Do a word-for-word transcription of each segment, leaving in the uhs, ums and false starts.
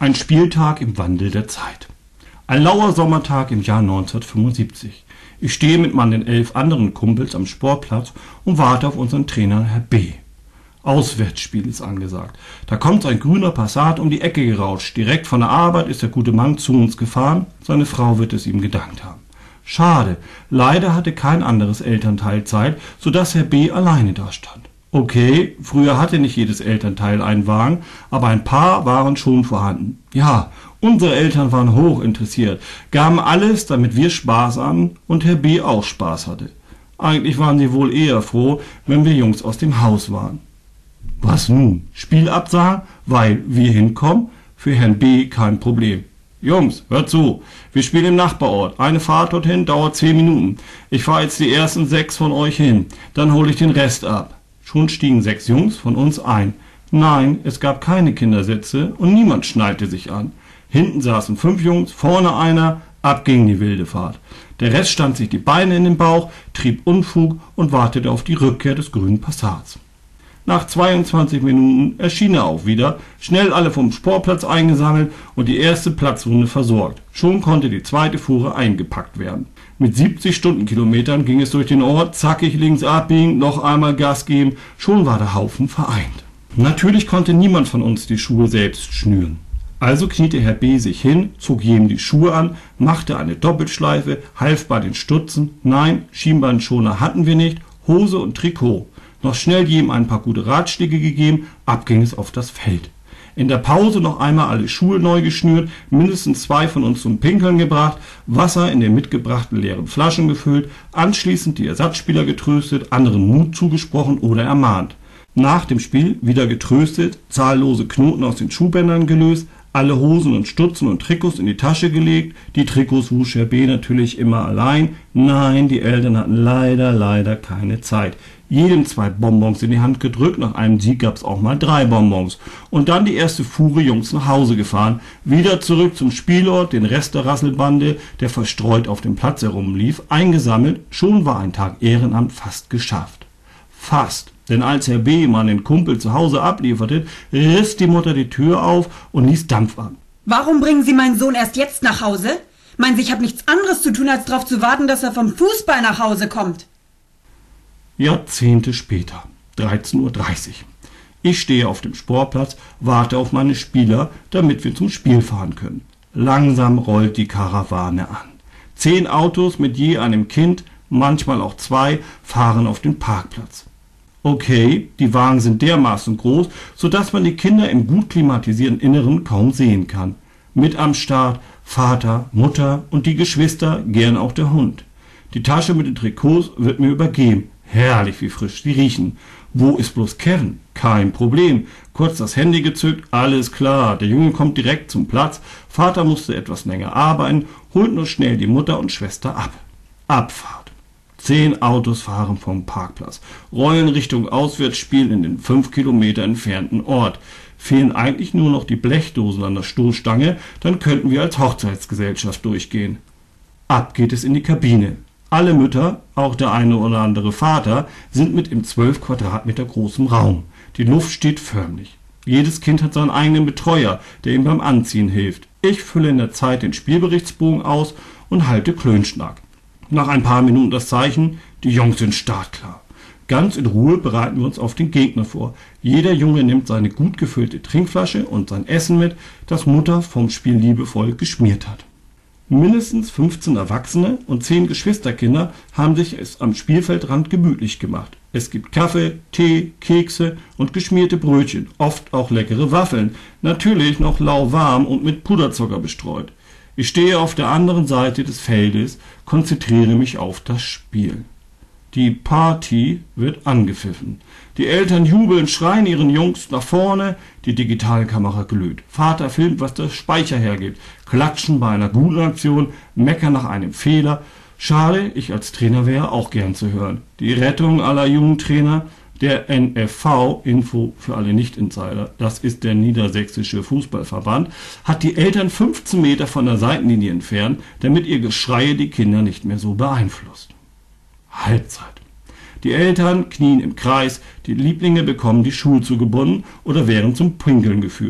Ein Spieltag im Wandel der Zeit. Ein lauer Sommertag im Jahr neunzehnhundertfünfundsiebzig. Ich stehe mit meinen elf anderen Kumpels am Sportplatz und warte auf unseren Trainer Herr B. Auswärtsspiel ist angesagt. Da kommt ein grüner Passat um die Ecke gerauscht. Direkt von der Arbeit ist der gute Mann zu uns gefahren. Seine Frau wird es ihm gedankt haben. Schade, leider hatte kein anderes Elternteil Zeit, sodass Herr B. alleine dastand. Okay, früher hatte nicht jedes Elternteil einen Wagen, aber ein paar waren schon vorhanden. Ja, unsere Eltern waren hoch interessiert, gaben alles, damit wir Spaß hatten und Herr B. auch Spaß hatte. Eigentlich waren sie wohl eher froh, wenn wir Jungs aus dem Haus waren. Was nun? Spiel absagen, weil wir hinkommen? Für Herrn B. kein Problem. Jungs, hört zu, wir spielen im Nachbarort. Eine Fahrt dorthin dauert zehn Minuten. Ich fahre jetzt die ersten sechs von euch hin, dann hole ich den Rest ab. Schon stiegen sechs Jungs von uns ein. Nein, es gab keine Kindersitze und niemand schnallte sich an. Hinten saßen fünf Jungs, vorne einer, ab ging die wilde Fahrt. Der Rest stand sich die Beine in den Bauch, trieb Unfug und wartete auf die Rückkehr des grünen Passats. Nach zweiundzwanzig Minuten erschien er auch wieder, schnell alle vom Sportplatz eingesammelt und die erste Platzrunde versorgt. Schon konnte die zweite Fuhre eingepackt werden. Mit siebzig Stundenkilometern ging es durch den Ort, zackig links abbiegen, noch einmal Gas geben, schon war der Haufen vereint. Natürlich konnte niemand von uns die Schuhe selbst schnüren. Also kniete Herr B. sich hin, zog jedem die Schuhe an, machte eine Doppelschleife, half bei den Stutzen, nein, Schienbeinschoner hatten wir nicht, Hose und Trikot. Noch schnell jedem ein paar gute Ratschläge gegeben, ab ging es auf das Feld. In der Pause noch einmal alle Schuhe neu geschnürt, mindestens zwei von uns zum Pinkeln gebracht, Wasser in den mitgebrachten leeren Flaschen gefüllt, anschließend die Ersatzspieler getröstet, anderen Mut zugesprochen oder ermahnt. Nach dem Spiel wieder getröstet, zahllose Knoten aus den Schuhbändern gelöst, alle Hosen und Stutzen und Trikots in die Tasche gelegt. Die Trikots wusch Herr B. natürlich immer allein. Nein, die Eltern hatten leider, leider keine Zeit. Jedem zwei Bonbons in die Hand gedrückt, nach einem Sieg gab's auch mal drei Bonbons. Und dann die erste Fuhre Jungs nach Hause gefahren, wieder zurück zum Spielort, den Rest der Rasselbande, der verstreut auf dem Platz herumlief, eingesammelt, schon war ein Tag Ehrenamt fast geschafft. Fast. Denn als Herr B. mal den Kumpel zu Hause ablieferte, riss die Mutter die Tür auf und ließ Dampf an. Warum bringen Sie meinen Sohn erst jetzt nach Hause? Meinen Sie, ich habe nichts anderes zu tun, als darauf zu warten, dass er vom Fußball nach Hause kommt? Jahrzehnte später, dreizehn Uhr dreißig. Ich stehe auf dem Sportplatz, warte auf meine Spieler, damit wir zum Spiel fahren können. Langsam rollt die Karawane an. Zehn Autos mit je einem Kind, manchmal auch zwei, fahren auf den Parkplatz. Okay, die Wagen sind dermaßen groß, sodass man die Kinder im gut klimatisierten Inneren kaum sehen kann. Mit am Start Vater, Mutter und die Geschwister, gern auch der Hund. Die Tasche mit den Trikots wird mir übergeben. Herrlich, wie frisch sie riechen. Wo ist bloß Kevin? Kein Problem. Kurz das Handy gezückt, alles klar. Der Junge kommt direkt zum Platz. Vater musste etwas länger arbeiten, holt nur schnell die Mutter und Schwester ab. Abfahrt. Zehn Autos fahren vom Parkplatz, rollen Richtung Auswärtsspiel in den fünf Kilometer entfernten Ort. Fehlen eigentlich nur noch die Blechdosen an der Stoßstange, dann könnten wir als Hochzeitsgesellschaft durchgehen. Ab geht es in die Kabine. Alle Mütter, auch der eine oder andere Vater, sind mit im zwölf Quadratmeter großen Raum. Die Luft steht förmlich. Jedes Kind hat seinen eigenen Betreuer, der ihm beim Anziehen hilft. Ich fülle in der Zeit den Spielberichtsbogen aus und halte Klönschnack. Nach ein paar Minuten das Zeichen, die Jungs sind startklar. Ganz in Ruhe bereiten wir uns auf den Gegner vor. Jeder Junge nimmt seine gut gefüllte Trinkflasche und sein Essen mit, das Mutter vom Spiel liebevoll geschmiert hat. Mindestens fünfzehn Erwachsene und zehn Geschwisterkinder haben sich es am Spielfeldrand gemütlich gemacht. Es gibt Kaffee, Tee, Kekse und geschmierte Brötchen, oft auch leckere Waffeln, natürlich noch lauwarm und mit Puderzucker bestreut. Ich stehe auf der anderen Seite des Feldes, konzentriere mich auf das Spiel. Die Party wird angepfiffen. Die Eltern jubeln, schreien ihren Jungs nach vorne, die Digitalkamera glüht. Vater filmt, was der Speicher hergibt. Klatschen bei einer guten Aktion, meckern nach einem Fehler. Schade, ich als Trainer wäre auch gern zu hören. Die Rettung aller jungen Trainer, der N F V, Info für alle Nicht-Insider, das ist der Niedersächsische Fußballverband, hat die Eltern fünfzehn Meter von der Seitenlinie entfernt, damit ihr Geschreie die Kinder nicht mehr so beeinflusst. Halbzeit. Die Eltern knien im Kreis, die Lieblinge bekommen die Schuhe zugebunden oder werden zum Pinkeln geführt.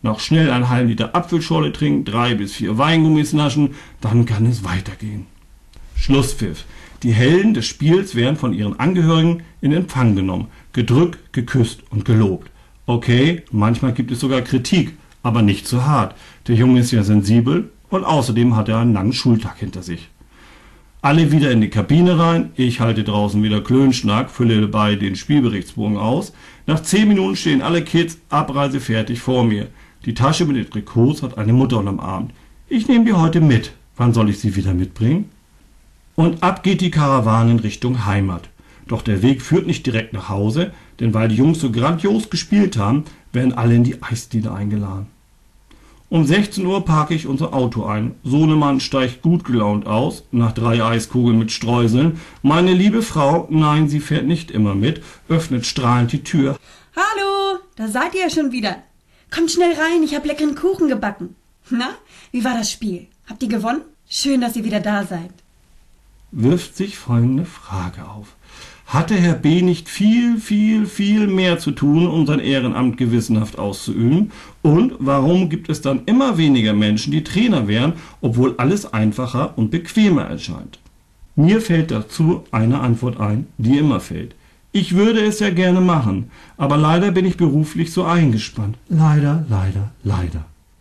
Noch schnell einen halben Liter Apfelschorle trinken, drei bis vier Weingummis naschen, dann kann es weitergehen. Schlusspfiff. Die Helden des Spiels werden von ihren Angehörigen in Empfang genommen, gedrückt, geküsst und gelobt. Okay, manchmal gibt es sogar Kritik, aber nicht zu hart. Der Junge ist ja sensibel und außerdem hat er einen langen Schultag hinter sich. Alle wieder in die Kabine rein, ich halte draußen wieder Klönschnack, fülle dabei den Spielberichtsbogen aus. Nach zehn Minuten stehen alle Kids abreisefertig vor mir. Die Tasche mit den Trikots hat eine Mutter unterm Arm. Ich nehme die heute mit. Wann soll ich sie wieder mitbringen? Und ab geht die Karawane in Richtung Heimat. Doch der Weg führt nicht direkt nach Hause, denn weil die Jungs so grandios gespielt haben, werden alle in die Eisdiele eingeladen. Um sechzehn Uhr parke ich unser Auto ein. Sohnemann steigt gut gelaunt aus, nach drei Eiskugeln mit Streuseln. Meine liebe Frau, nein, sie fährt nicht immer mit, öffnet strahlend die Tür. Hallo, da seid ihr ja schon wieder. Kommt schnell rein, ich habe leckeren Kuchen gebacken. Na, wie war das Spiel? Habt ihr gewonnen? Schön, dass ihr wieder da seid. Wirft sich folgende Frage auf. Hatte Herr B. nicht viel, viel, viel mehr zu tun, um sein Ehrenamt gewissenhaft auszuüben? Und warum gibt es dann immer weniger Menschen, die Trainer wären, obwohl alles einfacher und bequemer erscheint? Mir fällt dazu eine Antwort ein, die immer fällt. Ich würde es ja gerne machen, aber leider bin ich beruflich so eingespannt. Leider, leider, leider.